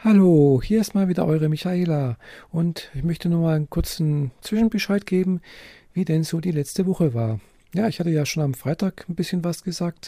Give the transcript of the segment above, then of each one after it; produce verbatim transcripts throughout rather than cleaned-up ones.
Hallo, hier ist mal wieder eure Michaela und ich möchte nur mal einen kurzen Zwischenbescheid geben, wie denn so die letzte Woche war. Ja, ich hatte ja schon am Freitag ein bisschen was gesagt,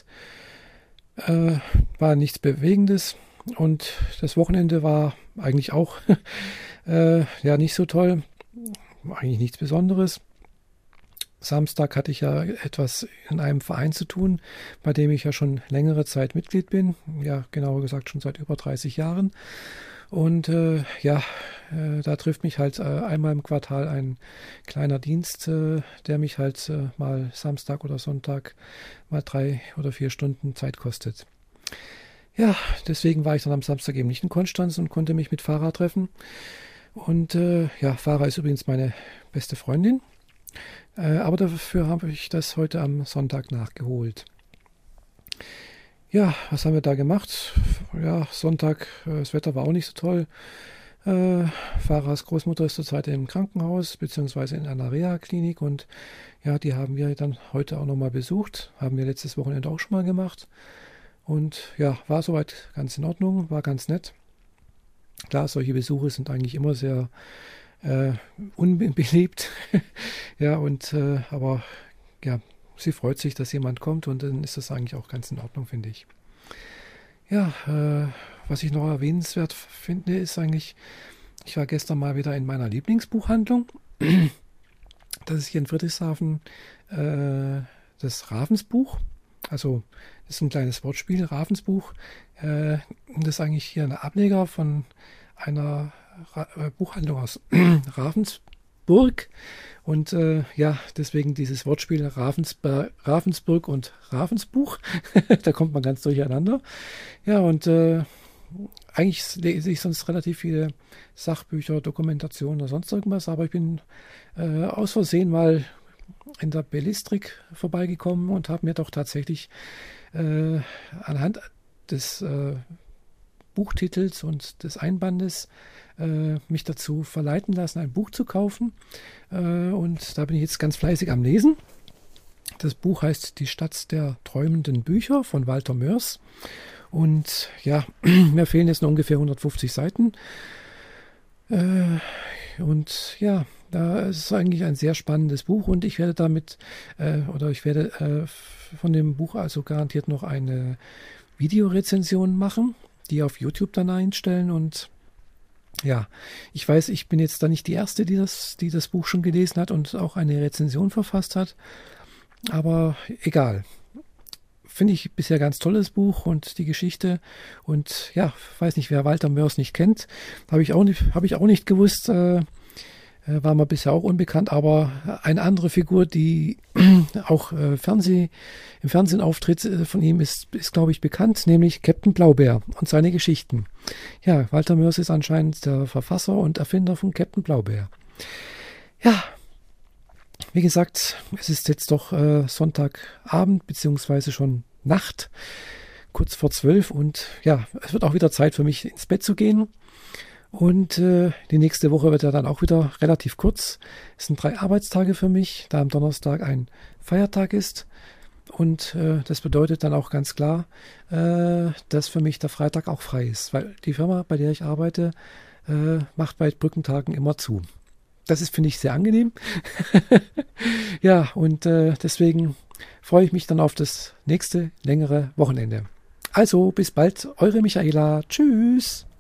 äh, war nichts Bewegendes und das Wochenende war eigentlich auch äh, ja nicht so toll, eigentlich nichts Besonderes. Samstag hatte ich ja etwas in einem Verein zu tun, bei dem ich ja schon längere Zeit Mitglied bin, ja genauer gesagt schon seit über dreißig Jahren. Und äh, ja, äh, da trifft mich halt äh, einmal im Quartal ein kleiner Dienst, äh, der mich halt äh, mal Samstag oder Sonntag mal drei oder vier Stunden Zeit kostet. Ja, deswegen war ich dann am Samstag eben nicht in Konstanz und konnte mich mit Farah treffen. Und äh, ja, Farah ist übrigens meine beste Freundin. Äh, aber dafür habe ich das heute am Sonntag nachgeholt. Ja, was haben wir da gemacht? Ja, Sonntag, äh, das Wetter war auch nicht so toll. Äh, Farahs Großmutter ist zurzeit im Krankenhaus, beziehungsweise in einer Reha-Klinik. Und ja, die haben wir dann heute auch nochmal besucht. Haben wir letztes Wochenende auch schon mal gemacht. Und ja, war soweit ganz in Ordnung, war ganz nett. Klar, solche Besuche sind eigentlich immer sehr äh, unbeliebt. Ja, und äh, aber ja, sie freut sich, dass jemand kommt und dann ist das eigentlich auch ganz in Ordnung, finde ich. Ja, äh, was ich noch erwähnenswert finde, ist eigentlich, ich war gestern mal wieder in meiner Lieblingsbuchhandlung. Das ist hier in Friedrichshafen äh, das Ravensbuch. Also das ist ein kleines Wortspiel, Ravensbuch. Äh, das ist eigentlich hier ein Ableger von einer Ra äh, Buchhandlung aus Ravensburg. Und äh, ja, deswegen dieses Wortspiel Ravensber Ravensburg und Ravensbuch. Da kommt man ganz durcheinander. Ja, und äh, eigentlich lese ich sonst relativ viele Sachbücher, Dokumentationen oder sonst irgendwas, aber ich bin äh, aus Versehen mal in der Bellistrik vorbeigekommen und habe mir doch tatsächlich äh, anhand des äh, Buchtitels und des Einbandes äh, mich dazu verleiten lassen, ein Buch zu kaufen. Äh, und da bin ich jetzt ganz fleißig am Lesen. Das Buch heißt Die Stadt der träumenden Bücher von Walter Moers. Und ja, mir fehlen jetzt noch ungefähr hundertfünfzig Seiten. Äh, und ja, da ist es eigentlich ein sehr spannendes Buch und ich werde damit, äh, oder ich werde äh, von dem Buch also garantiert noch eine Videorezension machen, die auf YouTube dann einstellen. Und ja, ich weiß, ich bin jetzt da nicht die Erste, die das, die das Buch schon gelesen hat und auch eine Rezension verfasst hat. Aber egal. Finde ich bisher ganz tolles Buch und die Geschichte. Und ja, weiß nicht, wer Walter Moers nicht kennt, habe ich auch nicht, habe ich auch nicht gewusst. Äh, war mir bisher auch unbekannt, aber eine andere Figur, die auch äh, Fernseh, im Fernsehen auftritt, äh, von ihm ist, ist glaube ich, bekannt, nämlich Captain Blaubeer und seine Geschichten. Ja, Walter Moers ist anscheinend der Verfasser und Erfinder von Captain Blaubeer. Ja, wie gesagt, es ist jetzt doch äh, Sonntagabend, beziehungsweise schon Nacht, kurz vor zwölf und ja, es wird auch wieder Zeit für mich ins Bett zu gehen. Und äh, die nächste Woche wird ja dann auch wieder relativ kurz. Es sind drei Arbeitstage für mich, da am Donnerstag ein Feiertag ist. Und äh, das bedeutet dann auch ganz klar, äh, dass für mich der Freitag auch frei ist, weil die Firma, bei der ich arbeite, äh, macht bei Brückentagen immer zu. Das ist, finde ich, sehr angenehm. Ja, und äh, deswegen freue ich mich dann auf das nächste längere Wochenende. Also, bis bald, eure Michaela. Tschüss.